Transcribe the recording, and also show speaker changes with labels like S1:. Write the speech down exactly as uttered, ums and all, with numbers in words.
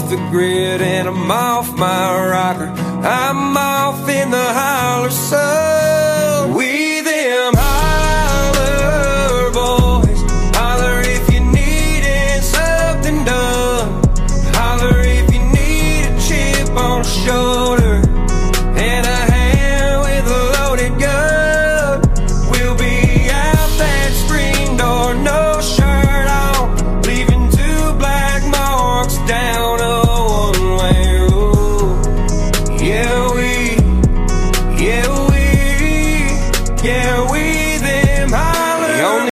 S1: off the grid and I'm off my rocker. I'm off in the holler sun. We them holler boys. Holler if you needed something done. Holler if you need a chip on the shoulder and a hand with a loaded gun. We'll be out that screen door, no shirt on, leaving two black marks down